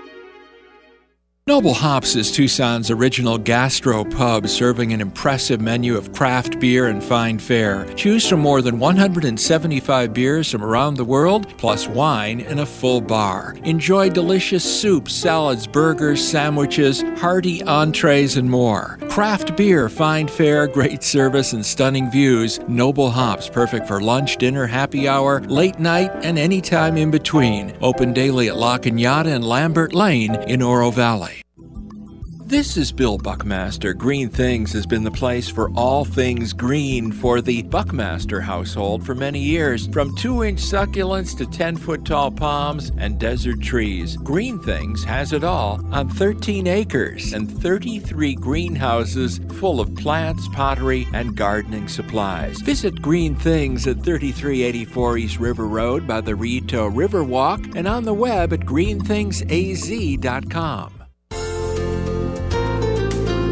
Noble Hops is Tucson's original gastro pub, serving an impressive menu of craft beer and fine fare. Choose from more than one hundred seventy-five beers from around the world, plus wine in a full bar. Enjoy delicious soups, salads, burgers, sandwiches, hearty entrees, and more. Craft beer, fine fare, great service, and stunning views. Noble Hops, perfect for lunch, dinner, happy hour, late night, and any time in between. Open daily at La Cañada and Lambert Lane in Oro Valley. This is Bill Buckmaster. Green Things has been the place for all things green for the Buckmaster household for many years. From two-inch succulents to ten-foot-tall palms and desert trees, Green Things has it all on thirteen acres and thirty-three greenhouses full of plants, pottery, and gardening supplies. Visit Green Things at thirty-three eighty-four East River Road by the Rito Riverwalk and on the web at green things a z dot com.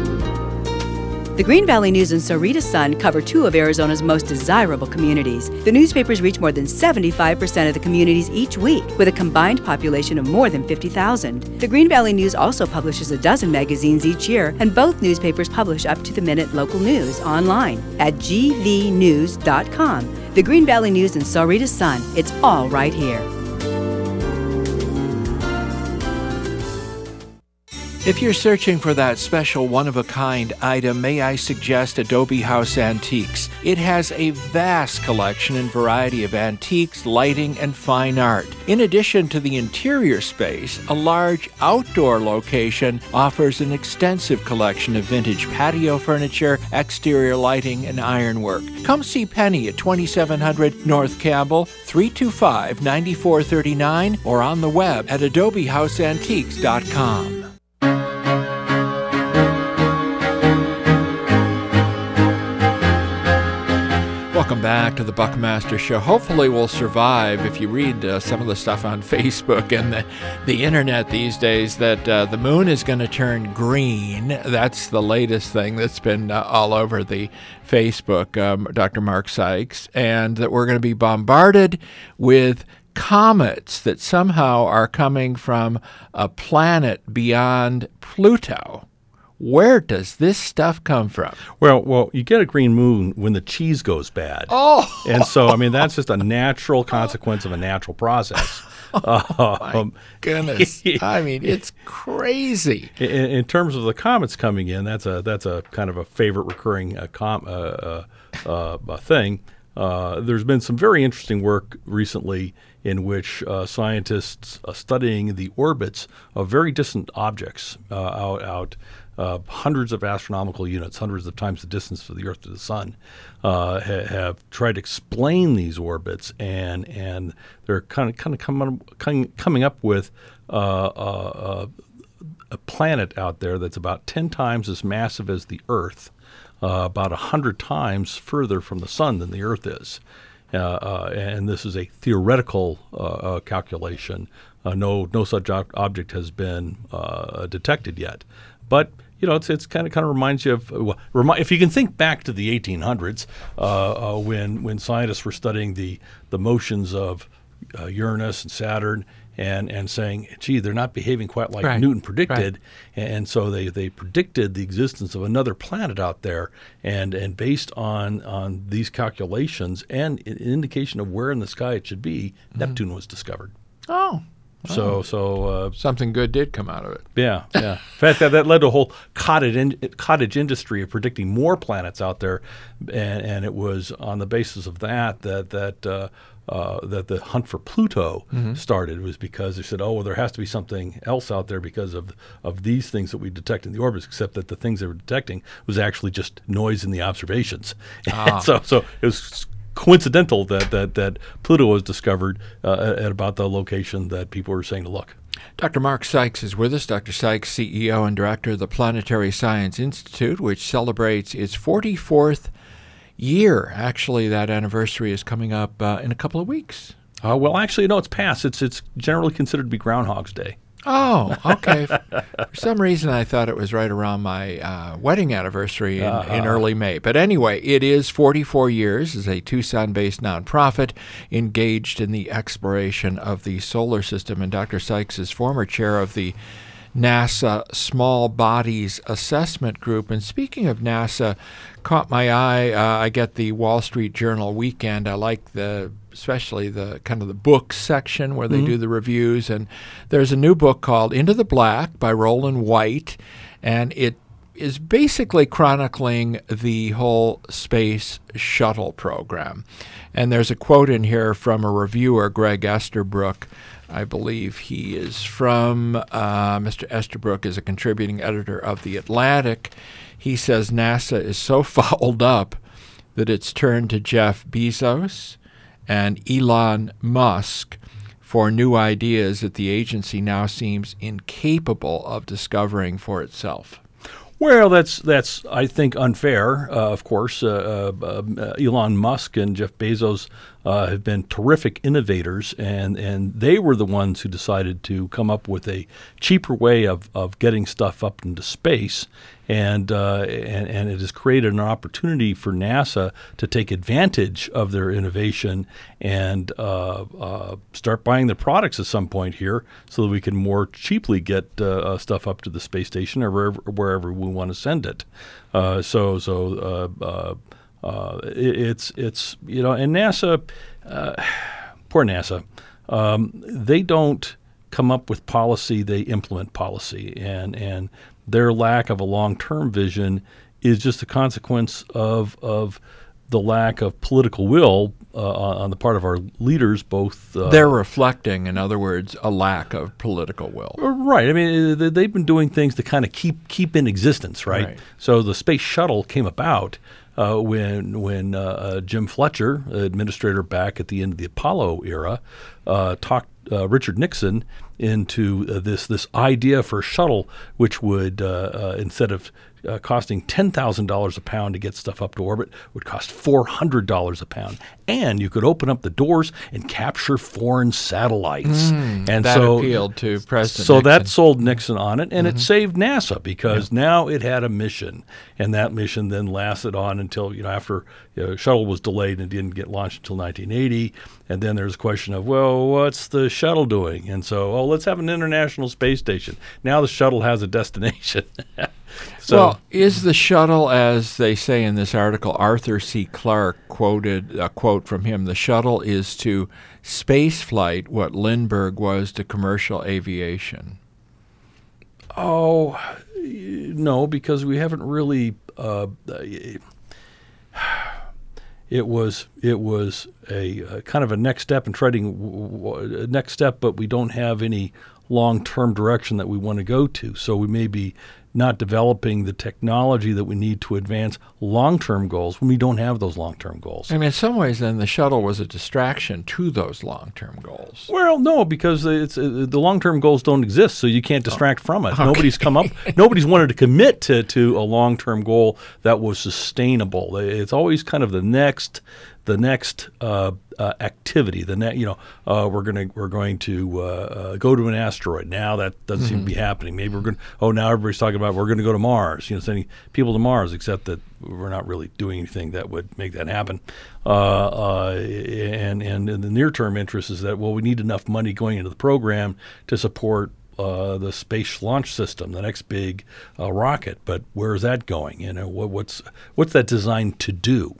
The Green Valley News and Sarita Sun cover two of Arizona's most desirable communities. The newspapers reach more than seventy-five percent of the communities each week, with a combined population of more than fifty thousand. The Green Valley News also publishes a dozen magazines each year, and both newspapers publish up-to-the-minute local news online at g v news dot com. The Green Valley News and Sarita Sun. It's all right here. If you're searching for that special one-of-a-kind item, may I suggest Adobe House Antiques. It has a vast collection and variety of antiques, lighting, and fine art. In addition to the interior space, a large outdoor location offers an extensive collection of vintage patio furniture, exterior lighting, and ironwork. Come see Penny at twenty-seven hundred North Campbell, three two five, nine four three nine, or on the web at adobe house antiques dot com. Welcome back to the Buckmaster Show. Hopefully we'll survive. If you read uh, some of the stuff on Facebook and the, the internet these days, that uh, the moon is going to turn green. That's the latest thing that's been uh, all over the Facebook, um, Doctor Mark Sykes, and that we're going to be bombarded with comets that somehow are coming from a planet beyond Pluto. Where does this stuff come from? Well, well, you get a green moon when the cheese goes bad. Oh! And so, I mean, that's just a natural consequence of a natural process. Oh, my um, goodness. I mean, it's crazy. In, in terms of the comets coming in, that's a that's a kind of a favorite recurring uh, com, uh, uh, uh, thing. Uh, there's been some very interesting work recently in which uh, scientists are studying the orbits of very distant objects uh, out out Uh, hundreds of astronomical units, hundreds of times the distance of the Earth to the Sun, uh, ha- have tried to explain these orbits, and and they're kind of kind of coming coming up with uh, uh, a planet out there that's about ten times as massive as the Earth, uh, about a hundred times further from the Sun than the Earth is, uh, uh, and this is a theoretical uh, uh, calculation. Uh, no no such ob- object has been uh, detected yet, but you know, it's it's kind of kind of reminds you of well, remi- if you can think back to the eighteen hundreds uh, uh, when when scientists were studying the the motions of uh, Uranus and Saturn and and saying, gee, they're not behaving quite like Right. Newton predicted, Right. and so they, they predicted the existence of another planet out there, and and based on on these calculations and an indication of where in the sky it should be, Mm-hmm. Neptune was discovered. Oh. So, Oh. so uh, something good did come out of it. Yeah, yeah. In fact, that, that led to a whole cottage in, cottage industry of predicting more planets out there, and, and it was on the basis of that that that uh, uh, that the hunt for Pluto Mhm. started. It was because they said, oh, well, there has to be something else out there because of of these things that we detect in the orbits. Except that the things they were detecting was actually just noise in the observations. Ah. And so, so it was coincidental that that that Pluto was discovered uh, at, at about the location that people were saying to look. Doctor Mark Sykes is with us. Doctor Sykes, C E O and Director of the Planetary Science Institute, which celebrates its forty-fourth year. Actually, that anniversary is coming up uh, in a couple of weeks. Uh, well, actually, no, it's past. It's it's generally considered to be Groundhog's Day. Oh, okay. For some reason, I thought it was right around my uh, wedding anniversary in, Uh-huh. in early May. But anyway, it is forty-four years as a Tucson-based nonprofit engaged in the exploration of the solar system. And Doctor Sykes is former chair of the NASA Small Bodies Assessment Group. And speaking of NASA, caught my eye. Uh, I get the Wall Street Journal Weekend. I like the, especially the kind of the books section where they Mhm. do the reviews. And there's a new book called Into the Black by Roland White, and it is basically chronicling the whole space shuttle program. And there's a quote in here from a reviewer, Greg Esterbrook. I believe he is from, uh, Mister Esterbrook is a contributing editor of The Atlantic. He says NASA is so fouled up that it's turned to Jeff Bezos and Elon Musk for new ideas that the agency now seems incapable of discovering for itself. Well, that's that's I think unfair. Uh, of course, uh, uh, uh, Elon Musk and Jeff Bezos uh, have been terrific innovators, and, and they were the ones who decided to come up with a cheaper way of, of getting stuff up into space. And, uh, and and it has created an opportunity for NASA to take advantage of their innovation and uh, uh, start buying the products at some point here, so that we can more cheaply get uh, uh, stuff up to the space station or wherever, wherever we want to send it. Uh, so so uh, uh, uh, it, it's it's you know, and NASA, uh, poor NASA, um, they don't come up with policy; they implement policy, and and. Their lack of a long-term vision is just a consequence of of the lack of political will uh, on the part of our leaders. Both uh, they're reflecting, in other words, a lack of political will. Right. I mean, they've been doing things to kind of keep keep in existence, right? right. So the space shuttle came about uh, when when uh, Jim Fletcher, administrator back at the end of the Apollo era, uh, talked uh, Richard Nixon into uh, this this idea for a shuttle, which would uh, uh, instead of uh, costing ten thousand dollars a pound to get stuff up to orbit, would cost four hundred dollars a pound, and you could open up the doors and capture foreign satellites. Mm, and that so appealed to President So Nixon. that sold Nixon on it, and Mm-hmm. it saved NASA because yeah. now it had a mission, and that mission then lasted on until you know after you know, shuttle was delayed and didn't get launched until nineteen eighty. And then there's a question of, well, what's the shuttle doing? And so, oh, let's have an International Space Station. Now the shuttle has a destination. so, well, is the shuttle, as they say in this article, Arthur C. Clarke quoted a quote from him, the shuttle is to space flight what Lindbergh was to commercial aviation? Oh, no, because we haven't really uh, It was it was a, a kind of a next step in treading w- next step, but we don't have any long-term direction that we want to go to. So we may be not developing the technology that we need to advance long-term goals when we don't have those long-term goals. I mean, in some ways, then the shuttle was a distraction to those long-term goals. Well, no, because it's uh, the long-term goals don't exist, so you can't distract oh. from it. Okay. Nobody's come up. Nobody's wanted to commit to to a long-term goal that was sustainable. It's always kind of the next. The next uh, uh, activity, the ne- you know, uh, we're gonna we're going to uh, uh, go to an asteroid. Now that doesn't mm-hmm. seem to be happening. Maybe we're going. Oh, now everybody's talking about we're going to go to Mars. You know, sending people to Mars. Except that we're not really doing anything that would make that happen. Uh, uh, and and in the near term interest is that well, we need enough money going into the program to support Uh, the space launch system, the next big uh, rocket. But where is that going? You know, what, what's what's that designed to do?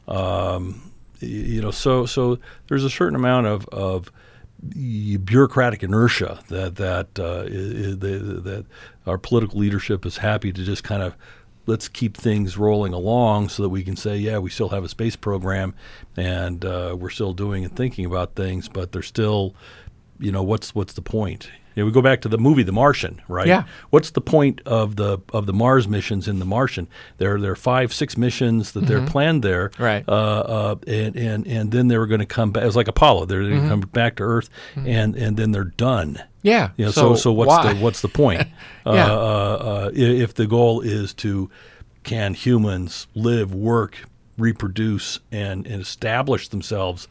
Um, you know, so so there's a certain amount of, of bureaucratic inertia that that uh, is, that our political leadership is happy to just kind of let's keep things rolling along so that we can say, yeah, we still have a space program and uh, we're still doing and thinking about things, but there's still, you know, what's what's the point? You know, we go back to the movie The Martian, right? Yeah. What's the point of the of the Mars missions in The Martian? There there are five, six missions that Mm-hmm. they're planned there, right? Uh, uh, and and and then they were going to come back. It was like Apollo. They're going to Mm-hmm. come back to Earth, Mm-hmm. and and then they're done. Yeah. You know, so so so what's why? the what's the point? yeah. uh, uh, uh, i- if the goal is to can humans live, work, reproduce, and, and establish themselves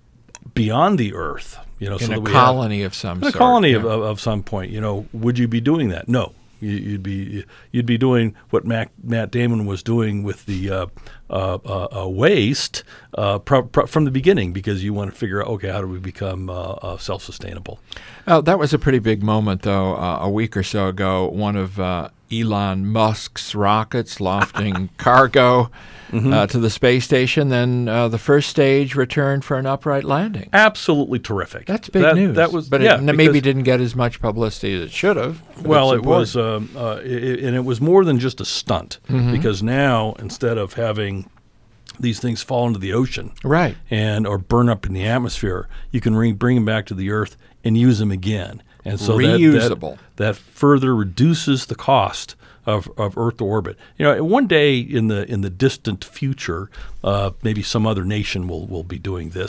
beyond the Earth, you know, in so a that we colony have, of some in sort. a colony yeah. of, of, of some point, you know, would you be doing that? No, you, you'd be you'd be doing what Matt, Matt Damon was doing with the uh, uh, uh, uh, waste uh, pro, pro, from the beginning, because you want to figure out, okay, how do we become uh, uh, self-sustainable? Oh, that was a pretty big moment, though. Uh, a week or so ago, one of uh, Elon Musk's rockets lofting cargo mm-hmm. uh, to the space station. Then uh, the first stage returned for an upright landing. Absolutely terrific. That's big that, news. That was, but yeah, it n- maybe didn't get as much publicity as it should have. Well, it was, um, uh, it, and it was more than just a stunt, mm-hmm. because now instead of having these things fall into the ocean, right, and or burn up in the atmosphere, you can re- bring them back to the Earth and use them again. And so reusable. That, that, that further reduces the cost of, of Earth orbit. You know, one day in the in the distant future, uh, maybe some other nation will, will be doing this.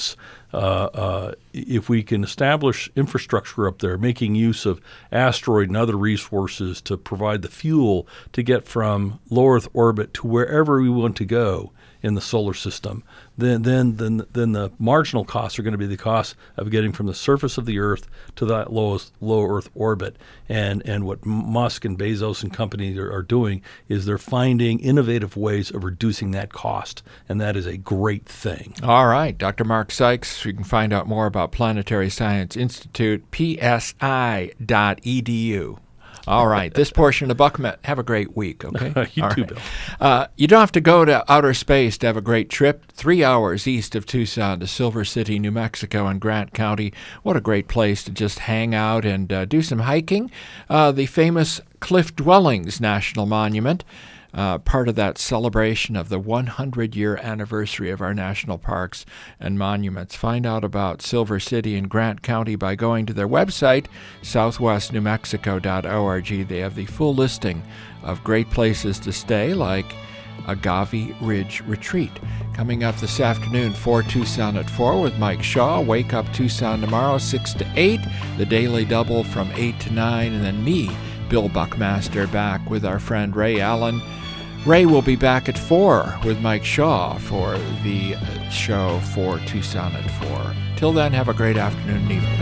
uh, uh, if we can establish infrastructure up there, making use of asteroid and other resources to provide the fuel to get from low Earth orbit to wherever we want to go in the solar system, then then then then the marginal costs are going to be the cost of getting from the surface of the Earth to that lowest low Earth orbit. And and what Musk and Bezos and company are, are doing is they're finding innovative ways of reducing that cost, and that is a great thing. All right, Doctor Mark Sykes. You can find out more about Planetary Science Institute, P S I dot E D U. All right, this portion of BuckMet. Have a great week, okay? You All too, right. Bill. Uh, you don't have to go to outer space to have a great trip. Three hours east of Tucson to Silver City, New Mexico in Grant County. What a great place to just hang out and uh, do some hiking. Uh, the famous Cliff Dwellings National Monument. Uh, part of that celebration of the one hundred year anniversary of our national parks and monuments. Find out about Silver City and Grant County by going to their website, southwest new mexico dot org. They have the full listing of great places to stay, like Agave Ridge Retreat. Coming up this afternoon, for Tucson at four with Mike Shaw. Wake Up Tucson tomorrow, six to eight. The Daily Double from eight to nine. And then me, Bill Buckmaster, back with our friend Ray Allen. Ray will be back at four with Mike Shaw for the show for Tucson at four. Till then, have a great afternoon and evening.